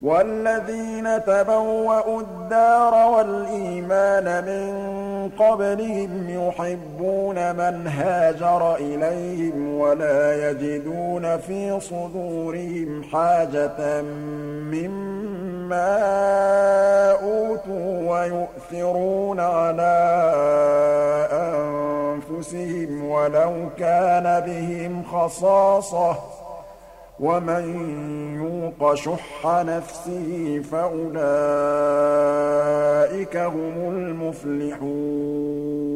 وَالَّذِينَ تَبَوَّءُوا الدَّارَ وَالْإِيمَانَ مِن قَبْلِهِمْ يُحِبُّونَ مَنْ هَاجَرَ إِلَيْهِمْ وَلَا يَجِدُونَ فِي صُدُورِهِمْ حَاجَةً مِّمَّا أُوتُوا وَيُؤْثِرُونَ عَلَىٰ أَنفُسِهِمْ وَلَوْ كَانَ بِهِمْ خَصَاصَةٌ ۚ وَمَن يُوقَ شُحَّ نَفْسِهِ فَأُولَٰئِكَ هُمُ الْمُفْلِحُونَ